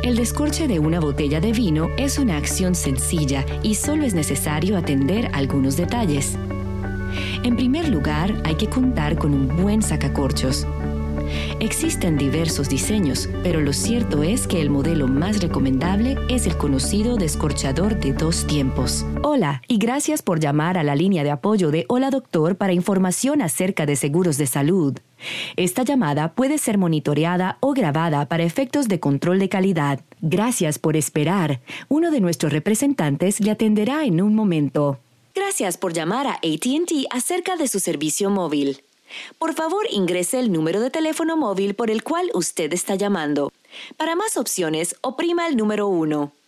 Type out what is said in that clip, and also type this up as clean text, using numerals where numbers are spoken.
El descorche de una botella de vino es una acción sencilla y solo es necesario atender algunos detalles. En primer lugar, hay que contar con un buen sacacorchos. Existen diversos diseños, pero lo cierto es que el modelo más recomendable es el conocido descorchador de 2 tiempos. Hola, y gracias por llamar a la línea de apoyo de Hola Doctor para información acerca de seguros de salud. Esta llamada puede ser monitoreada o grabada para efectos de control de calidad. Gracias por esperar. Uno de nuestros representantes le atenderá en un momento. Gracias por llamar a AT&T acerca de su servicio móvil. Por favor, ingrese el número de teléfono móvil por el cual usted está llamando. Para más opciones, oprima el número 1.